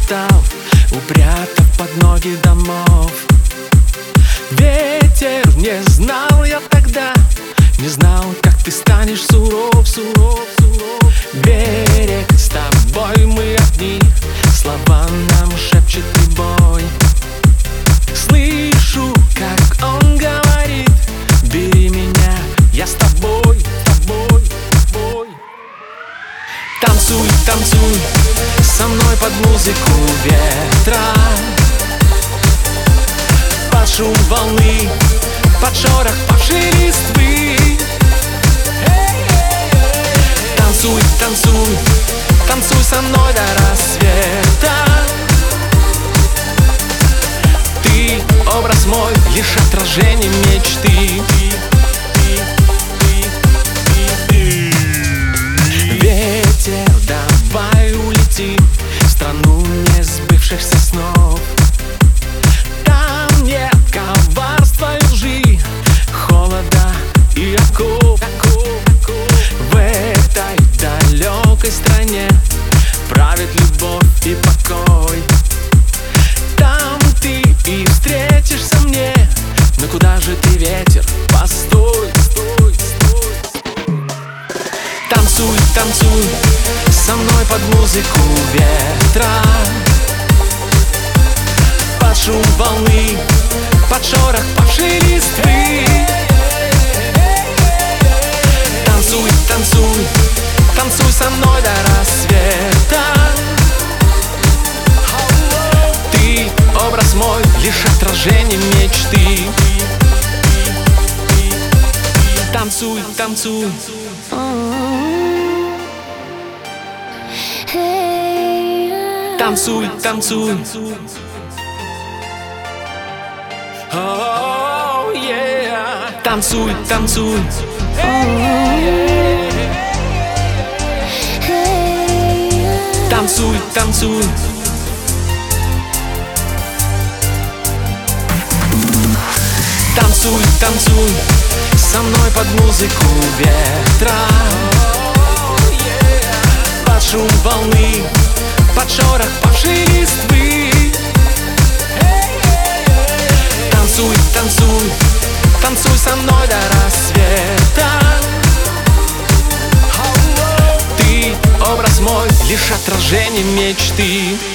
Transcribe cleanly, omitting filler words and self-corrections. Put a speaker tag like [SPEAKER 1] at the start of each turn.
[SPEAKER 1] устал, упрятав под ноги домов. Ветер, не знал я тогда, не знал, как ты станешь суров, суров, суров. Берег, с тобой мы одни, слова нам шепчет прибой. Слышу, как он говорит: бери меня, я с тобой, тобой, тобой. Танцуй, танцуй со мной под музыку ветра, под шум волны, под шорох павшей листвы. Танцуй, танцуй, танцуй со мной до рассвета. Ты образ мой, лишь отражение мечты. Ветер, давай улетим в страну несбывшихся снов. Там нет коварства и лжи, холода и оков. В этой далекой стране правит любовь и покой. Там ты и встретишься мне, но куда же ты, ветер? Постой, стой, стой. Танцуй, танцуй со мной под музыку ветра, под шум волны, под шорох павшей листвы. Танцуй, танцуй, танцуй со мной до рассвета. Ты образ мой, лишь отражение мечты. Танцуй, танцуй. Танцуй, танцуй. Oh, yeah. Танцуй, танцуй. Танцуй, танцуй. Танцуй, танцуй со мной под музыку ветра, под шум волны, под шорох павшей листвы. Танцуй, танцуй, танцуй со мной до рассвета. Ты образ мой, лишь отражение мечты.